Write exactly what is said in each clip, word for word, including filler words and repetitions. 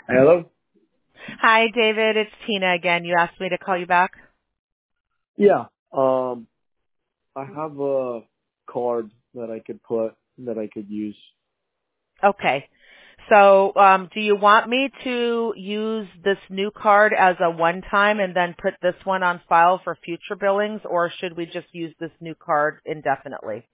Hello? Hi, David. It's Tina again. You asked me to call you back? Yeah. Um, I have a card that I could put, that I could use. Okay. So, um, do you want me to use this new card as a one-time and then put this one on file for future billings, or should we just use this new card indefinitely?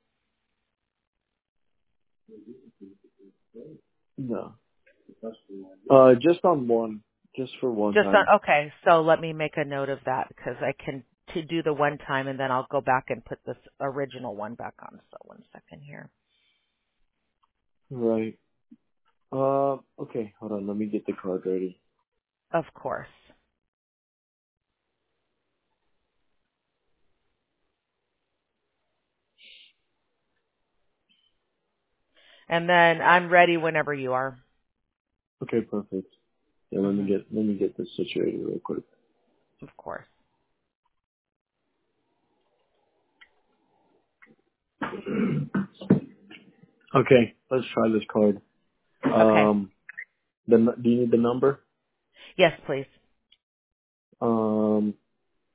No. Uh, just on one. Just for one Just on, time. okay. So let me make a note of that because I can to do the one time and then I'll go back and put this original one back on. So one second here. Right. Uh, okay. Hold on. Let me get the card ready. Of course. And then I'm ready whenever you are. Okay, perfect. Yeah, let me hmm get, let me get this situated real quick. Of course. Okay, let's try this card. Okay. Um, the, n- do you need the number? Yes, please. Um,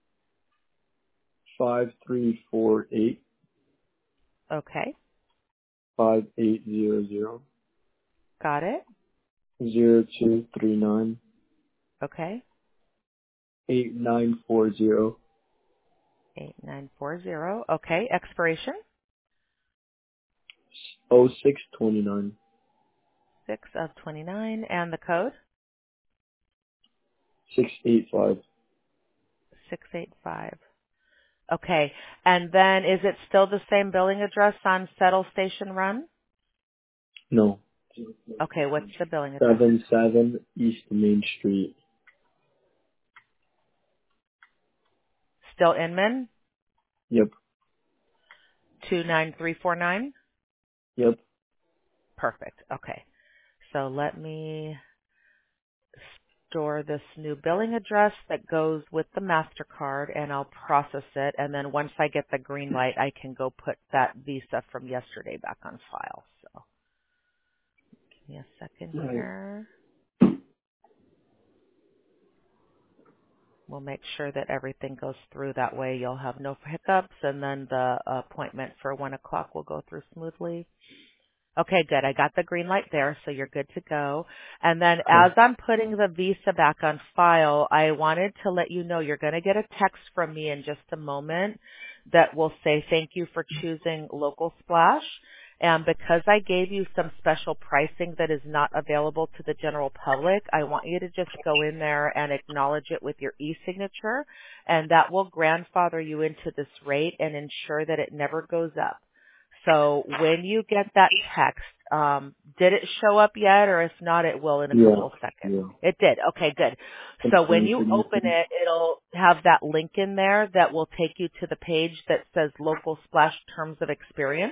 five three four eight Okay. five eight zero zero Got it. zero two three nine Okay. eight nine four zero eight nine four zero. Okay. Expiration oh six twenty nine six of twenty-nine and the code six eight five. six eight five. Okay. And then is it still the same billing address on Settle Station Run? No. Okay. What's the billing address? Seven seven East Main Street. Still Inman Yep. two nine three four nine? Yep. Perfect. Okay. So let me store this new billing address that goes with the MasterCard and I'll process it. And then once I get the green light, I can go put that Visa from yesterday back on file. So give me a second Right. here. We'll make sure that everything goes through. That way you'll have no hiccups and then the appointment for one o'clock will go through smoothly. Okay, good. I got the green light there, so you're good to go. And then Okay. as I'm putting the Visa back on file, I wanted to let you know you're going to get a text from me in just a moment that will say thank you for choosing Local Splash. And because I gave you some special pricing that is not available to the general public, I want you to just go in there and acknowledge it with your e-signature, and that will grandfather you into this rate and ensure that it never goes up. So when you get that text, um, did it show up yet? Or if not, it will in a Yeah. couple of seconds. Yeah. It did. Okay, good. So when Confirm you open signature. it, it'll have that link in there that will take you to the page that says Local Splash Terms of Experience.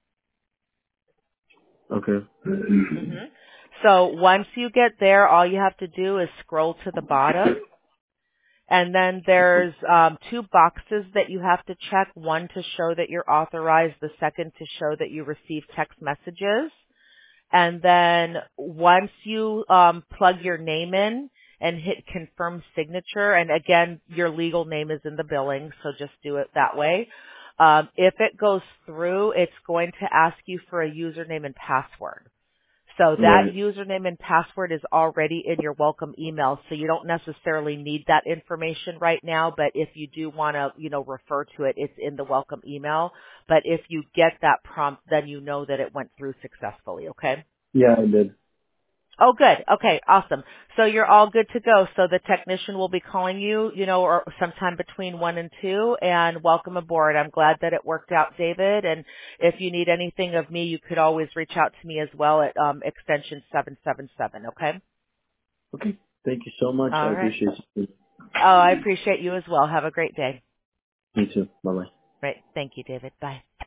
Okay. hmm So once you get there, all you have to do is scroll to the bottom. And then there's um, two boxes that you have to check, one to show that you're authorized, the second to show that you receive text messages. And then once you um, plug your name in and hit confirm signature, and again, your legal name is in the billing, so just do it that way. Um, if it goes through, it's going to ask you for a username and password. So that Right. username and password is already in your welcome email, so you don't necessarily need that information right now, but if you do want to, you know, refer to it, it's in the welcome email. But if you get that prompt, then you know that it went through successfully, okay? Yeah, I did. Oh, good. Okay, awesome. So you're all good to go. So the technician will be calling you, you know, or sometime between one and two, and welcome aboard. I'm glad that it worked out, David. And if you need anything of me, you could always reach out to me as well at um, extension seven seven seven. Okay. Okay. Thank you so much. I All right. appreciate it. Oh, I appreciate you as well. Have a great day. You too. Bye bye. Right. Thank you, David. Bye.